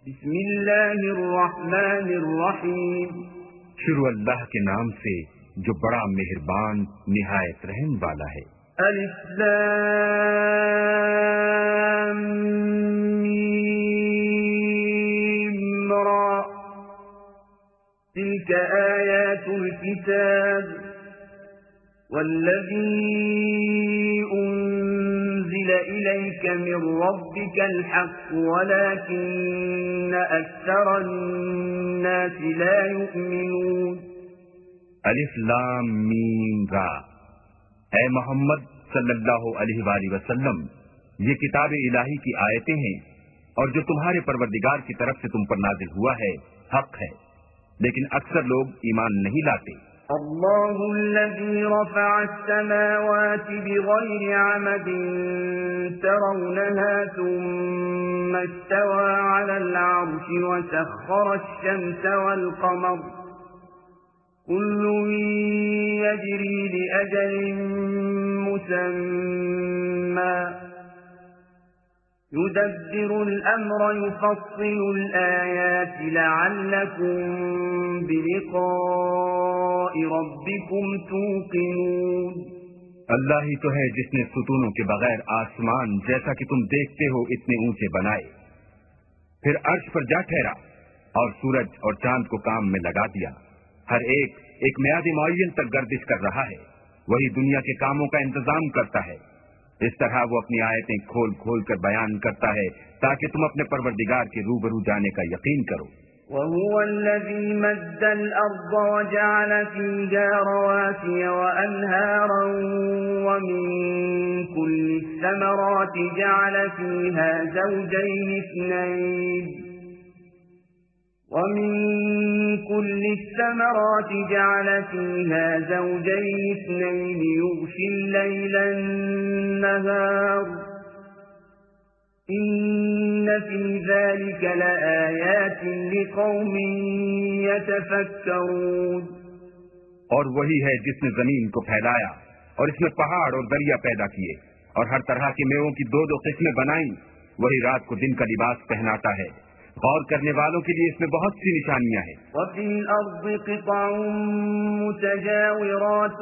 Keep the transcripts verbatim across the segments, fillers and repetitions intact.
بسم اللہ الرحمن الرحیم، شروع اللہ کے نام سے جو بڑا مہربان نہایت رحم والا ہے۔ الف لام میم را، تلك آیات الكتاب والذی انزل الیک من ربک الحق ولكن اکثر الناس لا یؤمنون۔ الف لام میم را، اے محمد صلی اللہ علیہ وآلہ وسلم، یہ کتاب الہی کی آیتیں ہیں اور جو تمہارے پروردگار کی طرف سے تم پر نازل ہوا ہے حق ہے، لیکن اکثر لوگ ایمان نہیں لاتے۔ اللہ الذی رفع السماوات بغیر عمد ترونها ثم استوى على العرش وسخر الشمس والقمر كل يجري لأجل مسمى يدبر الأمر يفصل الآيات لعلكم بلقاء ربكم توقنون۔ اللہ ہی تو ہے جس نے ستونوں کے بغیر آسمان جیسا کہ تم دیکھتے ہو اتنے اونچے بنائے، پھر عرش پر جا ٹھہرا اور سورج اور چاند کو کام میں لگا دیا، ہر ایک ایک میعاد معین تک گردش کر رہا ہے، وہی دنیا کے کاموں کا انتظام کرتا ہے۔ اس طرح وہ اپنی آیتیں کھول کھول کر بیان کرتا ہے تاکہ تم اپنے پروردگار کے روبرو جانے کا یقین کرو۔ وَهُوَ الَّذِي مَدَّ الْأَرْضَ وَجَعَلَ فِيهَا رَوَاسِيَ وَأَنْهَارًا وَمِن كُلِّ الثَّمَرَاتِ جَعَلَ فِيهَا زَوْجَيْنِ اثْنَيْنِ وَمِن كُلِّ الثَّمَرَاتِ جَعَلَ فِيهَا زَوْجَيْنِ اثْنَيْنِ يُغْشِي اللَّيْلَ النَّهَارَ إِنَّ فِي ذَلِكَ لَآيَاتٍ لِقَوْمٍ يَتَفَكَّرُونَ۔ اور وہی ہے جس نے زمین کو پھیلایا اور اس میں پہاڑ اور دریا پیدا کیے اور ہر طرح کے میووں کی دو دو قسمیں بنائیں، وہی رات کو دن کا لباس پہناتا ہے، غور کرنے والوں کے لیے اس میں بہت سی نشانیاں ہیں۔ وَفِي الْأَرْضِ قِطَعٌ مُتَجَاوِرَاتٌ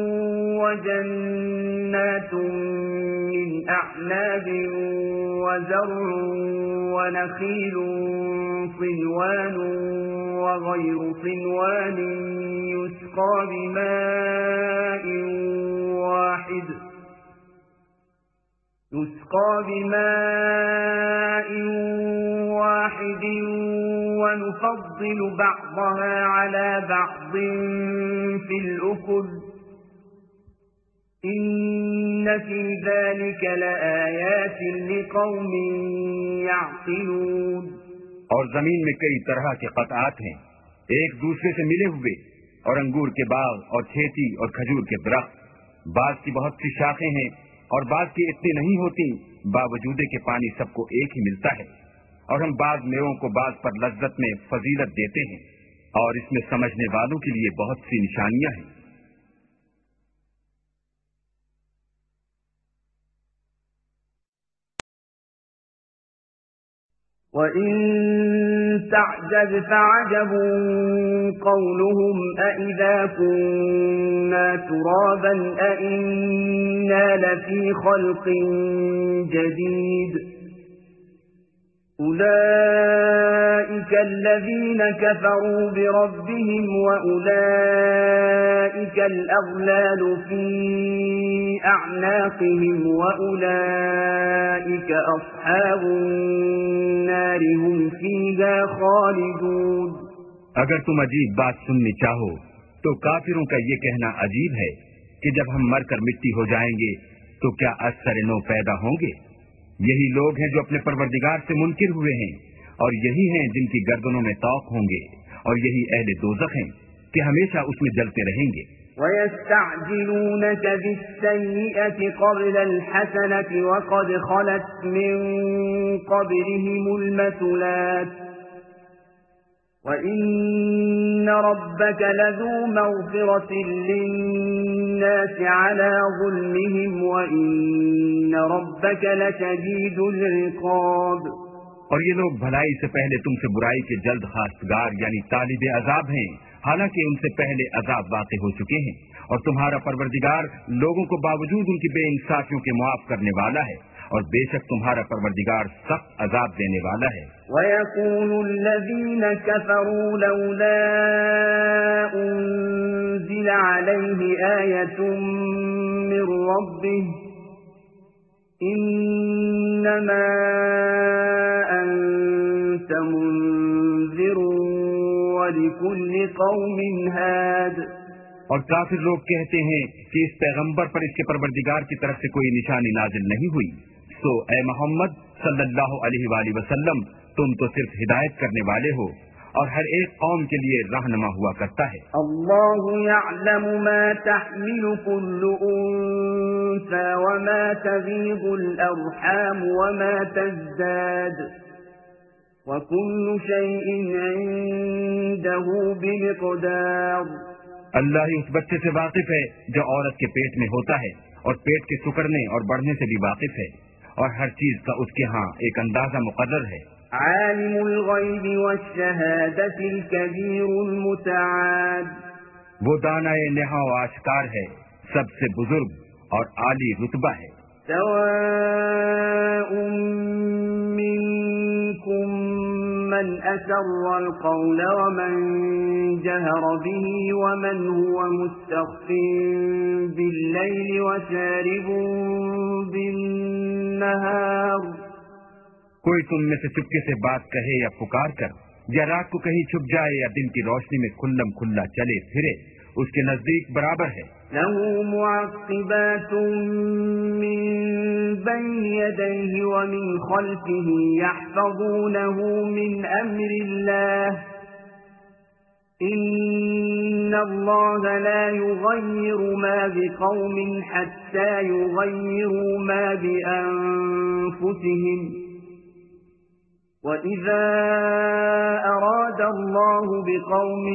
وَجَنَّاتٌ مِّنْ أَعْنَابٍ وَزَرْعٌ وَنَخِيلٌ صِنْوَانٌ وَغَيْرُ صِنْوَانٍ يُسْقَى بِمَاءٍ وَاحِدٍ يُسْقَى بِمَاءٍ واحد ونفضل بعضها على بعض في الأكل إن في ذلك لآيات لقوم يعقلون۔ اور زمین میں کئی طرح کے قطعات ہیں ایک دوسرے سے ملے ہوئے، اور انگور کے باغ اور کھیتی اور کھجور کے درخت، بعض کی بہت سی شاخیں ہیں اور بعض کی اتنی نہیں ہوتی، باوجود کہ پانی سب کو ایک ہی ملتا ہے، اور ہم بعض میووں کو بعض پر لذت میں فضیلت دیتے ہیں، اور اس میں سمجھنے والوں کے لیے بہت سی نشانیاں ہیں۔ وَإِن تَعْجَبْ فَعَجَبٌ قَوْلُهُمْ أَإِذَا كُنَّا تُرَابًا أَإِنَّا لَفِي خَلْقٍ جَدِيدٍ أُولَئِكَ الَّذِينَ كَفَرُوا بِرَبِّهِمْ وَأُولَئِكَ الْأَغْلَالُ فِي أَعْنَاقِهِمْ وَأُولَئِكَ أَصْحَابُ النَّارِ هُمْ فِيهَا خَالِدُونَ۔ اگر تم عجیب بات سننی چاہو تو کافروں کا یہ کہنا عجیب ہے کہ جب ہم مر کر مٹی ہو جائیں گے تو کیا اثر نو پیدا ہوں گے؟ یہی لوگ ہیں جو اپنے پروردگار سے منکر ہوئے ہیں، اور یہی ہیں جن کی گردنوں میں طوق ہوں گے، اور یہی اہل دوزخ ہیں کہ ہمیشہ اس میں جلتے رہیں گے۔ وَيَسْتَعْجِلُونَكَ بِالسَّيِّئَةِ قَبْلَ الْحَسَنَةِ وَقَدْ خَلَتْ مِن قَبْلِهِمُ الْمَثُلَاتُ وَإِنَّ رَبَّكَ لَذُو مَغْفِرَةٍ لِلنَّاسِ عَلَى ظُلْمِهِمْ وَإِنَّ رَبَّكَ لَشَدِيدُ الْعِقَابِ۔ اور یہ لوگ بھلائی سے پہلے تم سے برائی کے جلد خواستگار یعنی طالب عذاب ہیں، حالانکہ ان سے پہلے عذاب واقع ہو چکے ہیں، اور تمہارا پروردگار لوگوں کو باوجود ان کی بے انصافیوں کے معاف کرنے والا ہے، اور بے شک تمہارا پروردگار سخت عذاب دینے والا ہے۔ وَيَقُولُ الَّذِينَ كَفَرُوا لَوْلَا أُنزِلَ عَلَيْهِ آيَةٌ مِّن رَّبِّهِ إِنَّمَا أَنتَ مُنذِرٌ وَلِكُلِّ قَوْمٍ هَادٍ۔ اور کافر لوگ کہتے ہیں کہ اس پیغمبر پر اس کے پروردگار کی طرف سے کوئی نشانی نازل نہیں ہوئی، تو اے محمد صلی اللہ علیہ وآلہ وسلم تم تو صرف ہدایت کرنے والے ہو اور ہر ایک قوم کے لیے رہنما ہوا کرتا ہے۔ اللہ یعلم ما تحمل كل انثى وما تغيض الارحام وما تزداد وكل شيء عنده بمقدار۔ اللہ ہی اس بچے سے واقف ہے جو عورت کے پیٹ میں ہوتا ہے، اور پیٹ کے سکڑنے اور بڑھنے سے بھی واقف ہے، اور ہر چیز کا اس کے ہاں ایک اندازہ مقرر ہے۔ عالم الغیب والشہادۃ الکبیر المتعال، وہ دانائے نہا و آشکار ہے، سب سے بزرگ اور عالی رتبہ ہے۔ سواء منکم من اسر القول ومن جهر به ومن هو مستخف بالليل وسارب بالنهار۔ کوئی تم میں سے چپکے سے بات کہے یا پکار کر، یا رات کو کہیں چھپ جائے یا دن کی روشنی میں کھلم کھلا چلے پھرے، اس کے نزدیک برابر ہے۔ له معقبات من بين يديه ومن خلفه يحفظونه من أمر الله إن الله لا يغير ما بقوم حتى يغيروا ما بأنفسهم وَإِذَا أَرَادَ اللَّهُ بِقَوْمٍ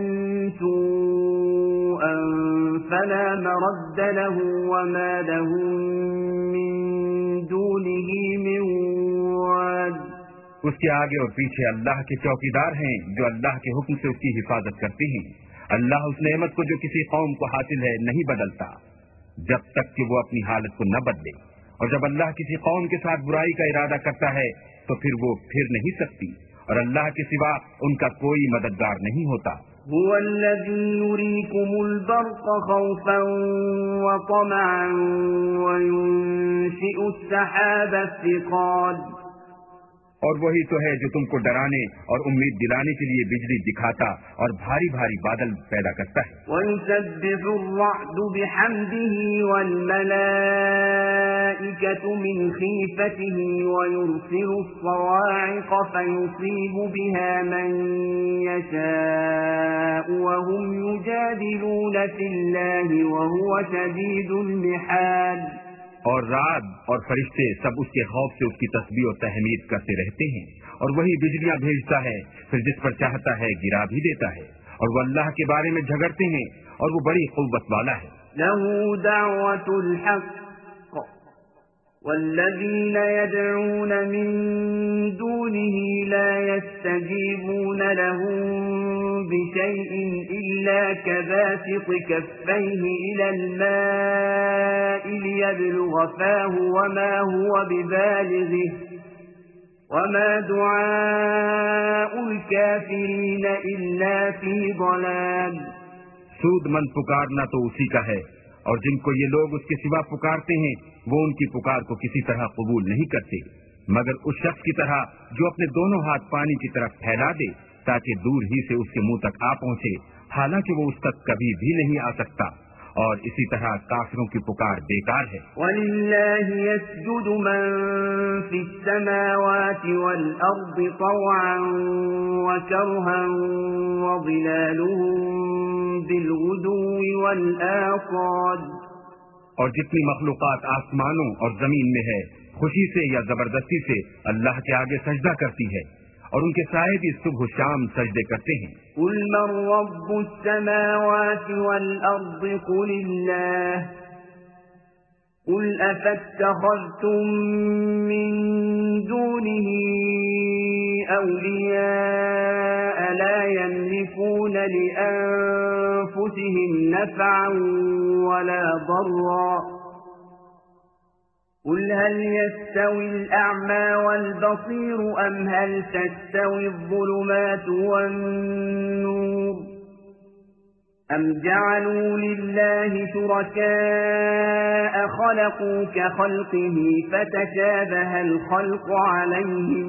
سُوءًا فَلَا مَرَدَّ لَهُ وَمَا لَهُم مِّن دُونِهِ مِن وَالٍ۔ اس کے آگے اور پیچھے اللہ کے چوکیدار ہیں جو اللہ کے حکم سے اس کی حفاظت کرتے ہیں۔ اللہ اس نعمت کو جو کسی قوم کو حاصل ہے نہیں بدلتا جب تک کہ وہ اپنی حالت کو نہ بدلے، اور جب اللہ کسی قوم کے ساتھ برائی کا ارادہ کرتا ہے تو پھر وہ پھر نہیں سکتی، اور اللہ کے سوا ان کا کوئی مددگار نہیں ہوتا۔ هو الذي يريكم البرق خوفا وطمعا وينشئ السحاب الثقال، اور وہی تو ہے جو تم کو ڈرانے اور امید دلانے کے لیے بجلی دکھاتا اور بھاری بھاری بادل پیدا کرتا ہے۔ وَيُسَبِّحُ الرَّعْدُ بِحَمْدِهِ وَالْمَلَائِكَةُ مِنْ خِيفَتِهِ وَيُرْسِلُ الصَّوَاعِقَ فَيُصِيبُ بِهَا مَنْ يَشَاءُ وَهُمْ يُجَادِلُونَ فِي اللَّهِ وَهُوَ شَدِيدُ الْمِحَالِ۔ اور رات اور فرشتے سب اس کے خوف سے اس کی تسبیح و تحمید کرتے رہتے ہیں، اور وہی بجلیاں بھیجتا ہے، پھر جس پر چاہتا ہے گرا بھی دیتا ہے، اور وہ اللہ کے بارے میں جھگڑتے ہیں اور وہ بڑی قوت والا ہے۔ له دعوة الحق والذين يدعون من دونه لا يستجيبون لهم بشيء إلا كباسط كفيه إلى الماء ليبلغ فاه وما هو ببالغه وما دعاء الكافرين إلا في ضلال۔ سود مند پکارنا تو اسی کا ہے، اور جن کو یہ لوگ اس کے سوا پکارتے ہیں وہ ان کی پکار کو کسی طرح قبول نہیں کرتے مگر اس شخص کی طرح جو اپنے دونوں ہاتھ پانی کی طرف پھیلا دے تاکہ دور ہی سے اس کے منہ تک آ پہنچے، حالانکہ وہ اس تک کبھی بھی نہیں آ سکتا، اور اسی طرح کافروں کی پکار بیکار ہے۔ وَلِلَّهِ يَسْجُدُ مَن فِي السَّمَاوَاتِ وَالْأَرْضِ طَوْعًا وَكَرْهًا وَظِلَالُهُم بِالْغُدُوِّ وَالْآصَالِ، اور جتنی مخلوقات آسمانوں اور زمین میں ہے خوشی سے یا زبردستی سے اللہ کے آگے سجدہ کرتی ہے، اور ان کے سائے بھی صبح و شام سجدے کرتے ہیں۔ قُلْ مَن رَّبُّ السَّمَاوَاتِ وَالْأَرْضِ قُلِ اللَّهُ قل أفاتخذتم من دونه أولياء لا يملكون لأنفسهم نفعا ولا ضرا قل هل يستوي الأعمى والبصير أم هل تستوي الظلمات والنور أم جعلوا لله شركاء خلقوا كخلقه فتشابه الخلق عليهم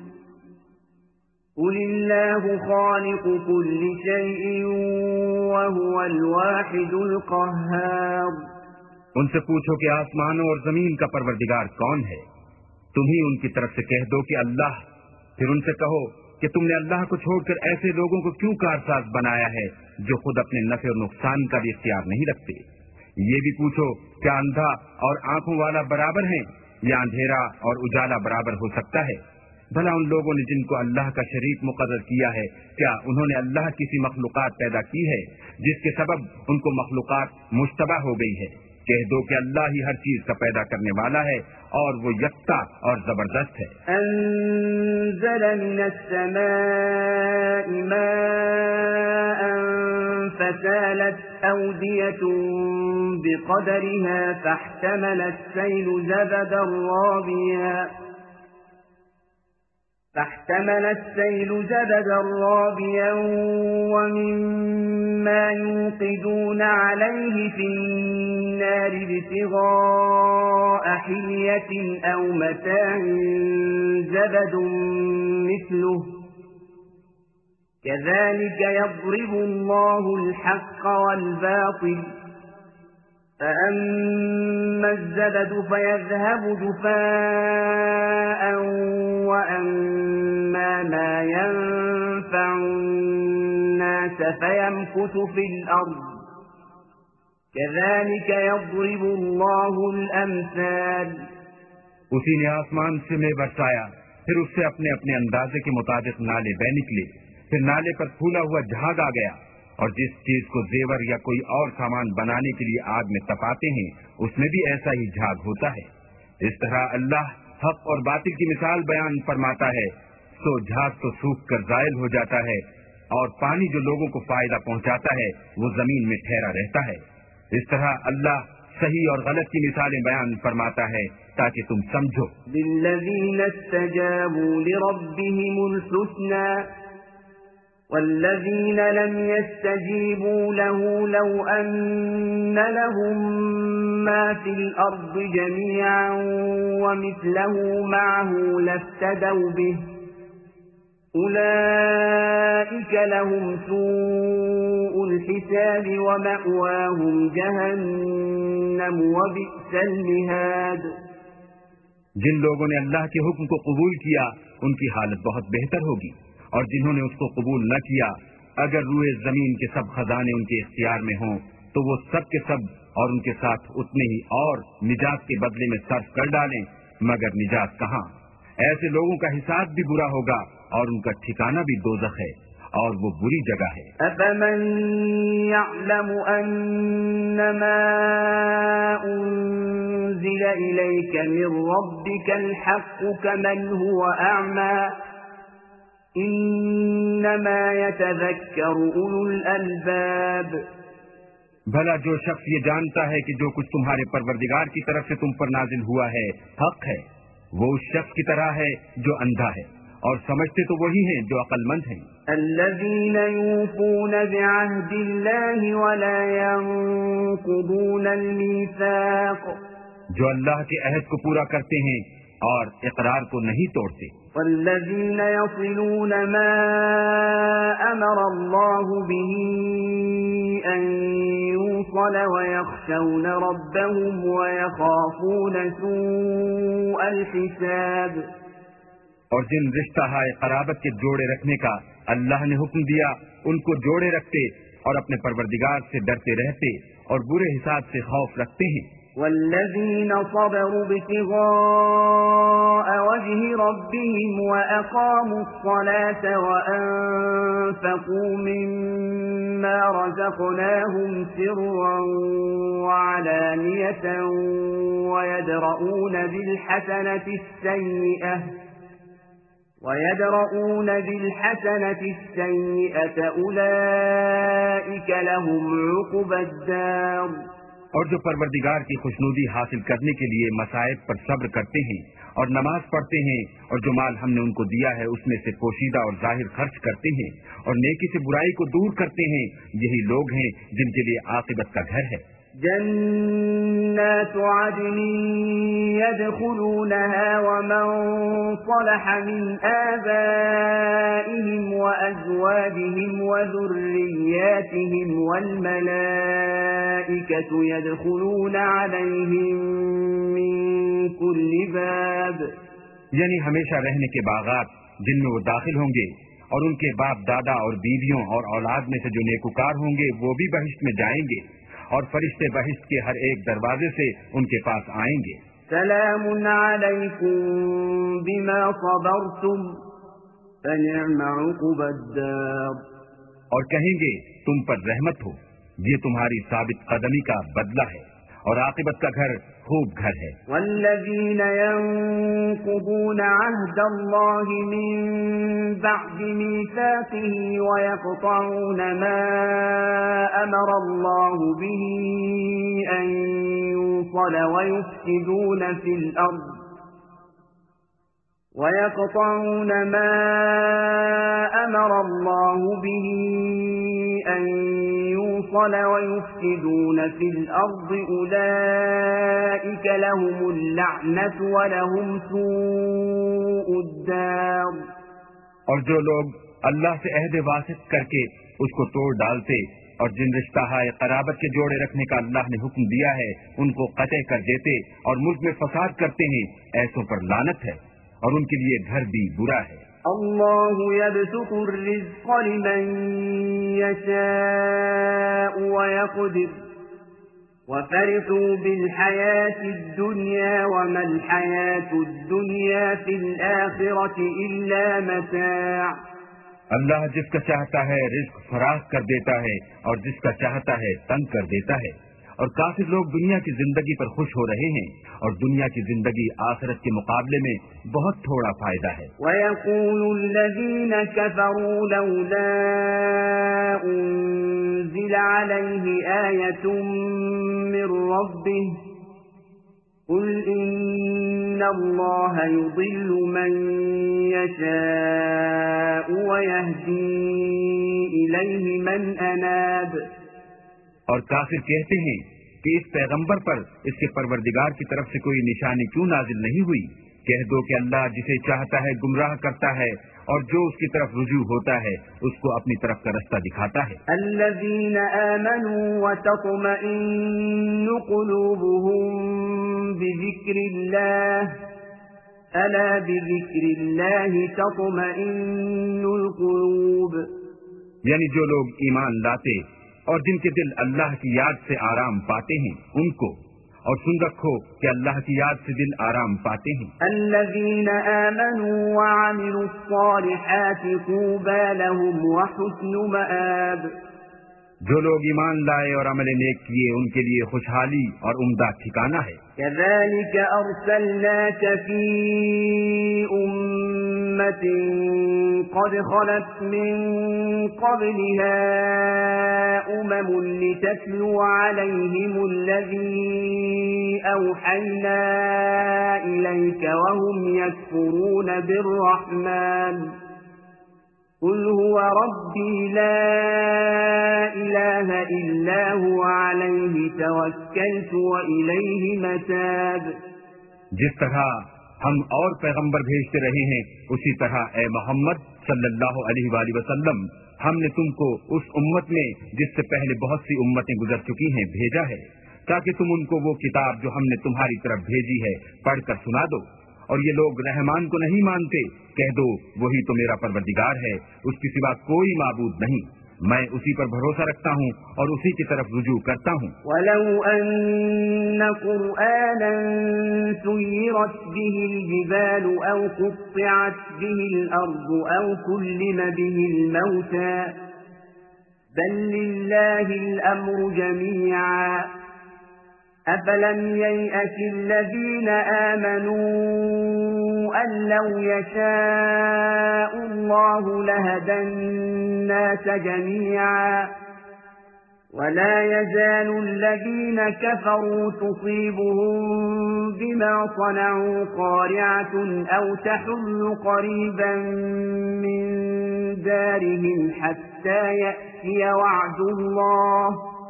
قل الله خالق كل شيء وهو الواحد القهار ان سے پوچھو کہ آسمانوں اور زمین کا پروردگار کون ہے؟ تم ہی ان کی طرف سے کہہ دو کہ اللہ۔ پھر ان سے کہو کہ تم نے اللہ کو چھوڑ کر ایسے لوگوں کو کیوں کارساز بنایا ہے جو خود اپنے نفع اور نقصان کا بھی اختیار نہیں رکھتے؟ یہ بھی پوچھو کیا اندھا اور آنکھوں والا برابر ہیں یا اندھیرا اور اجالا برابر ہو سکتا ہے؟ بھلا ان لوگوں نے جن کو اللہ کا شریک مقرر کیا ہے، کیا انہوں نے اللہ کسی مخلوقات پیدا کی ہے جس کے سبب ان کو مخلوقات مشتبہ ہو گئی ہے؟ کہہ دو کہ اللہ ہی ہر چیز کا پیدا کرنے والا ہے اور وہ یکتا اور زبردست ہے۔ انزل من السماء ماء فسالت أودية بقدرها فاحتمل السيل زبدا رابيا فاحتمل السيل زبدا رابيا ومما يوقدون عليه في النار ابتغاء حلية أو متاع زبد مثله كذلك يضرب الله الحق والباطل فأما الزبد فيذهب جفاء وأما ما ينفع الناس فيمكث في الأرض كذلك يضرب الله الأمثال۔ اسی نے آسمان سے میں برسایا، پھر اس سے اپنے اپنے اندازے کے مطابق نالے بہ نکلے، پھر نالے پر پھولا ہوا جھاگ آ گیا، اور جس چیز کو زیور یا کوئی اور سامان بنانے کے لیے آگ میں تپاتے ہیں اس میں بھی ایسا ہی جھاگ ہوتا ہے۔ اس طرح اللہ حق اور باطل کی مثال بیان فرماتا ہے، سو جھاگ تو سوکھ کر زائل ہو جاتا ہے اور پانی جو لوگوں کو فائدہ پہنچاتا ہے وہ زمین میں ٹھہرا رہتا ہے۔ اس طرح اللہ صحیح اور غلط کی مثالیں بیان فرماتا ہے تاکہ تم سمجھو۔ للذین استجابوا لربهم الحسنى والذين لم يستجيبوا له لو أن لهم ما في الأرض جميعا ومثله معه لافتدوا به أولئك لهم سوء الحساب ومأواهم جهنم وبئس المهاد۔ جن لوگوں نے اللہ کے حکم کو قبول کیا ان کی حالت بہت بہتر ہوگی، اور جنہوں نے اس کو قبول نہ کیا اگر روئے زمین کے سب خزانے ان کے اختیار میں ہوں تو وہ سب کے سب اور ان کے ساتھ اتنے ہی اور نجات کے بدلے میں صرف کر ڈالیں، مگر نجات کہاں؟ ایسے لوگوں کا حساب بھی برا ہوگا اور ان کا ٹھکانہ بھی دوزخ ہے اور وہ بری جگہ ہے۔ أَفَمَنْ يَعْلَمُ أَنَّمَا أُنزِلَ إِلَيْكَ مِنْ رَبِّكَ الْحَقُّ كَمَنْ هُوَ أَعْمَى انما يتذكر اولو الالباب۔ بھلا جو شخص یہ جانتا ہے کہ جو کچھ تمہارے پروردگار کی طرف سے تم پر نازل ہوا ہے حق ہے، وہ اس شخص کی طرح ہے جو اندھا ہے، اور سمجھتے تو وہی ہیں جو عقل مند ہیں۔ الذين يوفون بعهد الله ولا ينقضون الميثاق، جو اللہ کے عہد کو پورا کرتے ہیں اور اقرار کو نہیں توڑتے۔ والذين يصلون ما أمر الله به أن يوصل ويخشون ربهم ويخافون سوء الحساب۔ اور جن رشتہ ہائے قرابت کے جوڑے رکھنے کا اللہ نے حکم دیا ان کو جوڑے رکھتے اور اپنے پروردگار سے ڈرتے رہتے اور برے حساب سے خوف رکھتے ہیں۔ والذين صبروا ابتغاء وجه ربهم وأقاموا الصلاة وأنفقوا مما رزقناهم سرا وعلانية ويدرؤون بالحسنة السيئة ويدرؤون بالحسنة السيئة أولئك لهم عقبى الدار. اور جو پروردگار کی خوشنودی حاصل کرنے کے لیے مصائب پر صبر کرتے ہیں اور نماز پڑھتے ہیں اور جو مال ہم نے ان کو دیا ہے اس میں سے پوشیدہ اور ظاہر خرچ کرتے ہیں اور نیکی سے برائی کو دور کرتے ہیں، یہی لوگ ہیں جن کے لیے عاقبت کا گھر ہے. جنات عدن يدخلونها ومن صلح من آبائهم وأزواجهم وذرياتهم والملائكة يدخلون عليهم من كل باب. یعنی ہمیشہ رہنے کے باغات جن میں وہ داخل ہوں گے اور ان کے باپ دادا اور بیویوں اور اولاد میں سے جو نیکوکار ہوں گے وہ بھی بہشت میں جائیں گے اور فرشتے بہشت کے ہر ایک دروازے سے ان کے پاس آئیں گے. سلام علیکم بما صبرتم فنعم عقبى الدار. اور کہیں گے تم پر رحمت ہو، یہ تمہاری ثابت قدمی کا بدلہ ہے اور عاقبت کا گھر خوب گھر ہے. والذین ينقضون عهد الله من بعد ميثاقه ويقطعون ما أمر الله به أن يوصل ويفسدون في الأرض ويقطعون ما أمر الله به أن يوصل ويفسدون في الأرض أولئك لهم اللعنة ولهم سوء الدار. اور جو لوگ اللہ سے عہد واسط کر کے اس کو توڑ ڈالتے اور جن رشتہ ہائے قرابت کے جوڑے رکھنے کا اللہ نے حکم دیا ہے ان کو قطع کر دیتے اور ملک میں فساد کرتے ہیں، ایسوں پر لعنت ہے اور ان کے لیے گھر بھی برا ہے. اللہ يبسط الرزق لمن يشاء ويقدر وفرحوا بالحياة الدنيا وما الحياة الدنيا في الآخرة إلا متاع. اللہ جس کا چاہتا ہے رزق فراخ کر دیتا ہے اور جس کا چاہتا ہے تنگ کر دیتا ہے، اور کافر لوگ دنیا کی زندگی پر خوش ہو رہے ہیں اور دنیا کی زندگی آخرت کے مقابلے میں بہت تھوڑا فائدہ ہے. وَيَقُولُ الَّذِينَ كَفَرُوا لَوْلَا أُنزِلَ عَلَيْهِ آيَةٌ مِّن رَّبِّهِ قُلْ إِنَّ اللَّهَ يُضِلُّ مَن يَشَاءُ وَيَهْدِي إِلَيْهِ مَنْ أَنَابَ. اور کافر کہتے ہیں کہ اس پیغمبر پر اس کے پروردگار کی طرف سے کوئی نشانی کیوں نازل نہیں ہوئی؟ کہہ دو کہ اللہ جسے چاہتا ہے گمراہ کرتا ہے اور جو اس کی طرف رجوع ہوتا ہے اس کو اپنی طرف کا رستہ دکھاتا ہے. الذین آمنوا وتطمئن قلوبهم بذکر اللہ الا بذکر اللہ تطمئن القلوب. یعنی جو لوگ ایمان لاتے اور جن کے دل اللہ کی یاد سے آرام پاتے ہیں ان کو، اور سن رکھو کہ اللہ کی یاد سے دل آرام پاتے ہیں. الذین آمنوا وعملوا الصالحات طوبى لهم وحسن مآب. جو لوگ ایمان لائے اور عمل نیک کیے ان کے لیے خوشحالی اور عمدہ ٹھکانہ ہے. كذلك أرسلناك في أمة قد خلت من قبلها أمم لتتلو عليهم الذي أوحينا إليك وهم يكفرون بالرحمن قل هو ربي لا إله إلا هو عليه توكلت وإليه متاب. جس طرح ہم اور پیغمبر بھیجتے رہے ہیں اسی طرح اے محمد صلی اللہ علیہ وآلہ وسلم ہم نے تم کو اس امت میں جس سے پہلے بہت سی امتیں گزر چکی ہیں بھیجا ہے تاکہ تم ان کو وہ کتاب جو ہم نے تمہاری طرف بھیجی ہے پڑھ کر سنا دو. اور یہ لوگ رحمان کو نہیں مانتے، کہہ دو وہی تو میرا پروردگار ہے، اس کے سوا کوئی معبود نہیں، میں اسی پر بھروسہ رکھتا ہوں اور اسی کی طرف رجوع کرتا ہوں. وَلَوْ أَنَّ قُرْآنًا سُيِّرَتْ بِهِ الْجِبَالُ أَوْ قُطِّعَتْ بِهِ الْأَرْضُ أَوْ كُلِّمَ بِهِ الْمَوْتَى بَلْ لِلَّهِ الْأَمْرُ جَمِيعًا أَفَلَمْ يَيْأَسِ الَّذِينَ آمَنُوا أَن لَّوْ يَشَاءُ اللَّهُ لَهَدَى النَّاسَ جَمِيعًا وَلَا يَزَالُ الَّذِينَ كَفَرُوا تُصِيبُهُم بِمَا صَنَعُوا قَارِعَةٌ أَوْ تَحُلُّ قَرِيبًا مِّن دَارِهِمْ حَتَّى يَأْتِيَ وَعْدُ اللَّهِ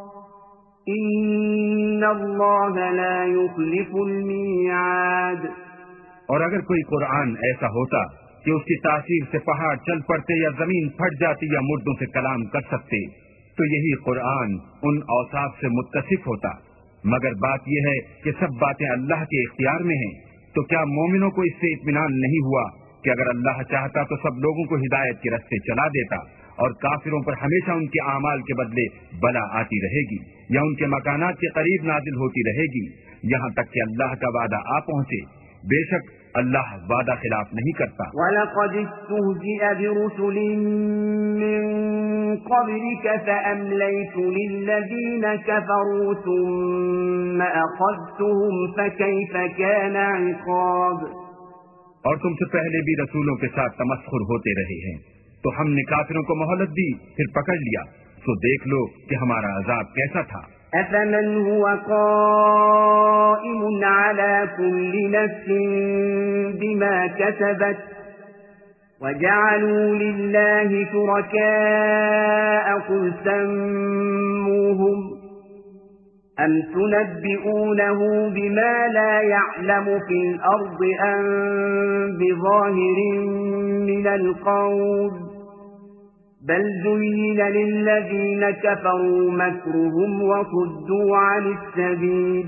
إِنَّ اللَّهَ لَا يُخْلِفُ الْمِيعَادَ. اور اگر کوئی قرآن ایسا ہوتا کہ اس کی تاثیر سے پہاڑ چل پڑتے یا زمین پھٹ جاتی یا مردوں سے کلام کر سکتے تو یہی قرآن ان اوصاف سے متصف ہوتا. مگر بات یہ ہے کہ سب باتیں اللہ کے اختیار میں ہیں. تو کیا مومنوں کو اس سے اطمینان نہیں ہوا کہ اگر اللہ چاہتا تو سب لوگوں کو ہدایت کے راستے چلا دیتا اور کافروں پر ہمیشہ ان کے اعمال کے بدلے بلا آتی رہے گی یا ان کے مکانات کے قریب نازل ہوتی رہے گی یہاں تک کہ اللہ کا وعدہ آ پہنچے. بے شک اللہ وعدہ خلاف نہیں کرتا. وَلَقَدِ اسْتُهْزِئَ بِرُسُلٍ مِّن قَبْلِكَ فَأَمْلَيْتُ لِلَّذِينَ كَفَرُوا ثُمَّ أَخَذْتُهُمْ فَكَيْفَ كَانَ عِقَابِ. اور تم سے پہلے بھی رسولوں کے ساتھ تمسخر ہوتے رہے ہیں تو ہم نے کافروں کو مہلت دی پھر پکڑ لیا. سو دیکھ لو کہ ہمارا عذاب کیسا تھا. أَفَمَنْ هُوَ قَائِمٌ عَلَى كُلِّ نَفْسٍ بِمَا كَسَبَتْ وَجَعَلُوا لِلَّهِ شُرَكَاءَ قُلْ سَمُّوهُمْ أَمْ تُنَبِّئُونَهُ بِمَا لَا يَعْلَمُ فِي الْأَرْضِ أَمْ بِظَاهِرٍ مِّنَ الْقَوْلِ بل زين للذين كفروا مكرهم وصدوا عن السبيل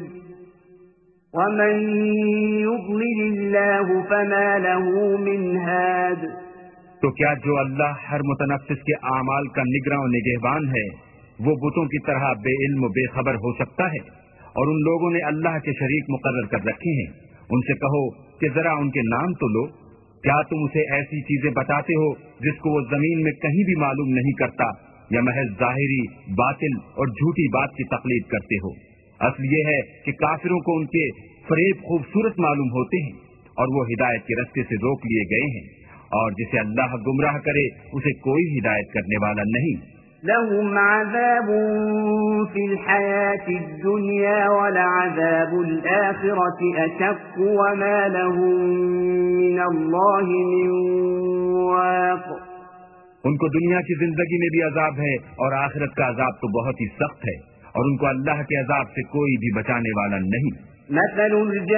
ومن يضلل الله فما له من هاد. تو کیا جو اللہ ہر متنفس کے اعمال کا نگراں و نگہبان ہے وہ بتوں کی طرح بے علم و بے خبر ہو سکتا ہے؟ اور ان لوگوں نے اللہ کے شریک مقرر کر رکھے ہیں. ان سے کہو کہ ذرا ان کے نام تو لو. کیا تم اسے ایسی چیزیں بتاتے ہو جس کو وہ زمین میں کہیں بھی معلوم نہیں کرتا یا محض ظاہری باطل اور جھوٹی بات کی تقلید کرتے ہو؟ اصل یہ ہے کہ کافروں کو ان کے فریب خوبصورت معلوم ہوتے ہیں اور وہ ہدایت کے رستے سے روک لیے گئے ہیں اور جسے اللہ گمراہ کرے اسے کوئی ہدایت کرنے والا نہیں. لهم عذاب في الحياة الدنيا ولعذاب الآخرة أشق وما لهم من الله من واق. ان کو دنیا کی زندگی میں بھی عذاب ہے اور آخرت کا عذاب تو بہت ہی سخت ہے اور ان کو اللہ کے عذاب سے کوئی بھی بچانے والا نہیں. مثل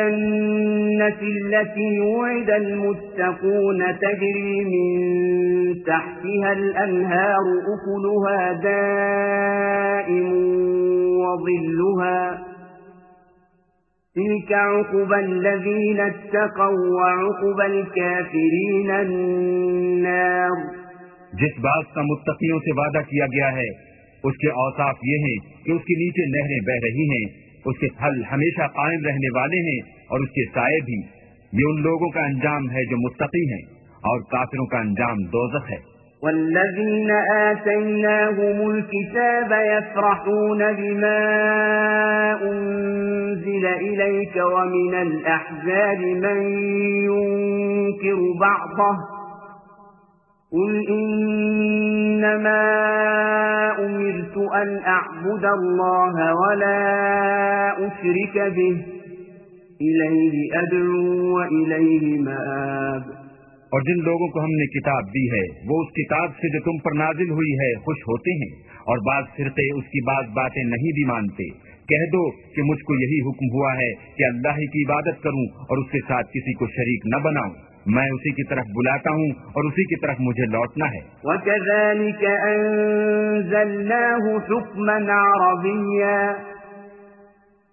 الجنة التي وعد المتقون تجري من تحتها الأنهار أكلها دائم وظلها تلك عقبى الذين اتقوا وعقبى الكافرين النار. جس بات کا متقیوں سے وعدہ کیا گیا ہے اس کے اوصاف یہ ہیں کہ اس کے نیچے نہریں بہ رہی ہیں، اس کے پھل ہمیشہ قائم رہنے والے ہیں اور اس کے سائے بھی. یہ ان لوگوں کا انجام ہے جو متقی ہیں اور کافروں کا انجام دوزخ ہے. والذین آتیناہم الکتاب یفرحون بما انزل الیک ومن الاحزاب من ينکر بعضه قل انما امرت ان اعبد الله ولا اشرك به الیہ ادعو والیہ مآب. اور جن لوگوں کو ہم نے کتاب دی ہے وہ اس کتاب سے جو تم پر نازل ہوئی ہے خوش ہوتے ہیں اور بعض فرقے اس کی بعض باتیں نہیں بھی مانتے. کہہ دو کہ مجھ کو یہی حکم ہوا ہے کہ اللہ ہی کی عبادت کروں اور اس کے ساتھ کسی کو شریک نہ بناؤں. میں اسی کی طرف بلاتا ہوں اور اسی کی طرف مجھے لوٹنا ہے. وَكَذَلِكَ أَنزَلْنَاهُ حُكْمًا عَرَبِيًّا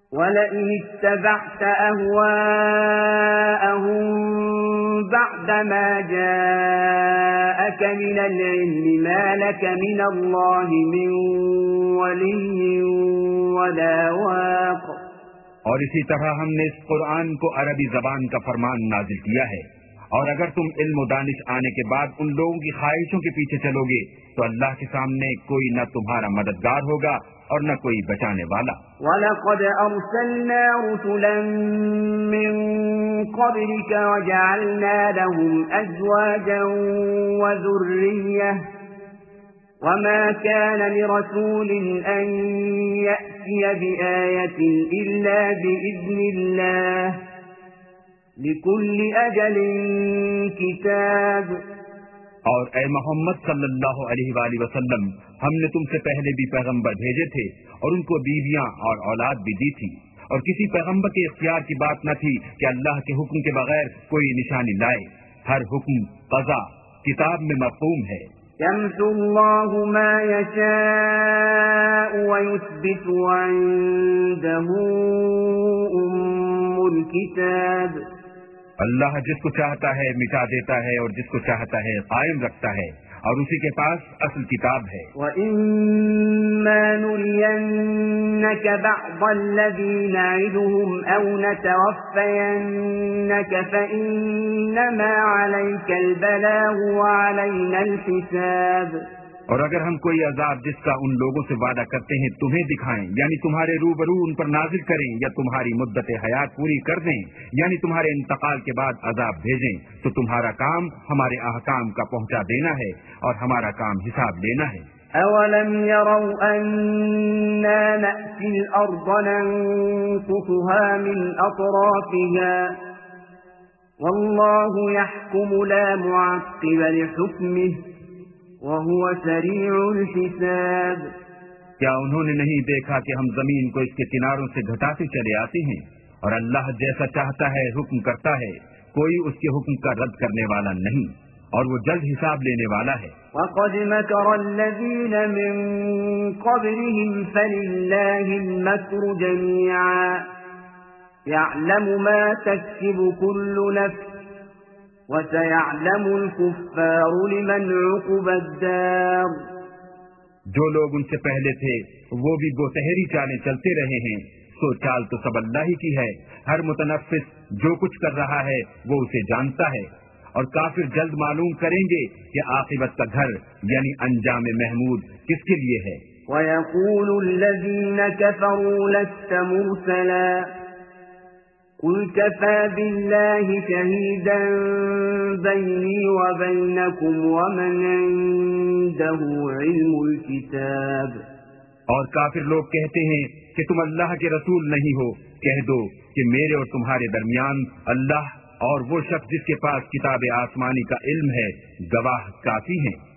وَلَئِنِ اتَّبَعْتَ أَهْوَاءَهُمْ بَعْدَمَا جَاءَكَ مِنَ الْعِلْمِ مَا لَكَ مِنَ اللَّهِ مِنْ وَلِيٍّ وَلَا وَاقٍ. اور اسی طرح ہم نے اس قرآن کو عربی زبان کا فرمان نازل کیا ہے، اور اگر تم علم و دانش آنے کے بعد ان لوگوں کی خواہشوں کے پیچھے چلو گے تو اللہ کے سامنے کوئی نہ تمہارا مددگار ہوگا اور نہ کوئی بچانے والا. وَلَقَدْ أَرْسَلْنَا رُسُلًا مِّن قَبْلِكَ وَجَعَلْنَا لَهُمْ أَزْوَاجًا وَذُرِّيَّةً وَمَا كَانَ لِرَسُولٍ أَن يَأْتِيَ بِآيَةٍ إِلَّا بِإِذْنِ اللَّهِ لِكُلِّ أَجَلٍ كِتَابٌ. اور اے محمد صلی اللہ علیہ وآلہ وسلم، ہم نے تم سے پہلے بھی پیغمبر بھیجے تھے اور ان کو بیویاں اور اولاد بھی دی تھی، اور کسی پیغمبر کے اختیار کی بات نہ تھی کہ اللہ کے حکم کے بغیر کوئی نشانی لائے. ہر حکم قضا کتاب میں مرقوم ہے. يَمْحُو اللَّهُ مَا يَشَاءُ وَيُثْبِتُ وَعِندَهُ أُمُّ الْكِتَابِ. اللہ جس کو چاہتا ہے مٹا دیتا ہے اور جس کو چاہتا ہے قائم رکھتا ہے، اور اسی کے پاس اصل کتاب ہے. وَإِمَّا نُرِيَنَّكَ بَعْضَ الَّذِي نَعِدُهُمْ أَوْ نَتَوَفَّيَنَّكَ فَإِنَّمَا عَلَيْكَ الْبَلَاغُ وَعَلَيْنَا الْحِسَابُ. اور اگر ہم کوئی عذاب جس کا ان لوگوں سے وعدہ کرتے ہیں تمہیں دکھائیں، یعنی تمہارے روبرو ان پر نازل کریں، یا تمہاری مدت حیات پوری کر دیں، یعنی تمہارے انتقال کے بعد عذاب بھیجیں، تو تمہارا کام ہمارے احکام کا پہنچا دینا ہے اور ہمارا کام حساب لینا ہے. أَوَلَمْ يَرَوْا أَنَّا نَأْتِي الْأَرْضَ نَنقُصُهَا مِنْ أَطْرَافِهَا وَاللَّهُ يَحْكُمُ لَا مُعَقِّبَ لِحُكْمِهِ وَهُوَ سَرِيعُ الْحِسَابِ. کیا انہوں نے نہیں دیکھا کہ ہم زمین کو اس کے کناروں سے گھٹاتے چلے آتے ہیں، اور اللہ جیسا چاہتا ہے حکم کرتا ہے، کوئی اس کے حکم کا رد کرنے والا نہیں، اور وہ جلد حساب لینے والا ہے. وَقَدْ مَكَرَ الَّذِينَ مِن قَبْلِهِمْ فَلِلَّهِ الْمَكْرُ جَمِيعًا يَعْلَمُ مَا تَكْسِبُ كُلُّ نَفْسٍ وَسَيَعْلَمُ الْكُفَّارُ لِمَنْ عُقْبَى الدَّارِ. جو لوگ ان سے پہلے تھے وہ بھی گوتہری چالیں چلتے رہے ہیں، سو چال تو سب اللہ ہی کی ہے. ہر متنفس جو کچھ کر رہا ہے وہ اسے جانتا ہے، اور کافر جلد معلوم کریں گے کہ عاقبت کا گھر یعنی انجام محمود کس کے لیے ہے. وَيَقُولُ الَّذِينَ كَفَرُوا لَسْتَ مُرْسَلًا قُلْ كَفَى بِاللَّهِ شَهِيدًا بَيْنِي وَبَيْنَكُمْ وَمَنْ عِندَهُ عِلْمُ الْكِتَابِ. اور کافر لوگ کہتے ہیں کہ تم اللہ کے رسول نہیں ہو. کہہ دو کہ میرے اور تمہارے درمیان اللہ اور وہ شخص جس کے پاس کتاب آسمانی کا علم ہے گواہ کافی ہیں.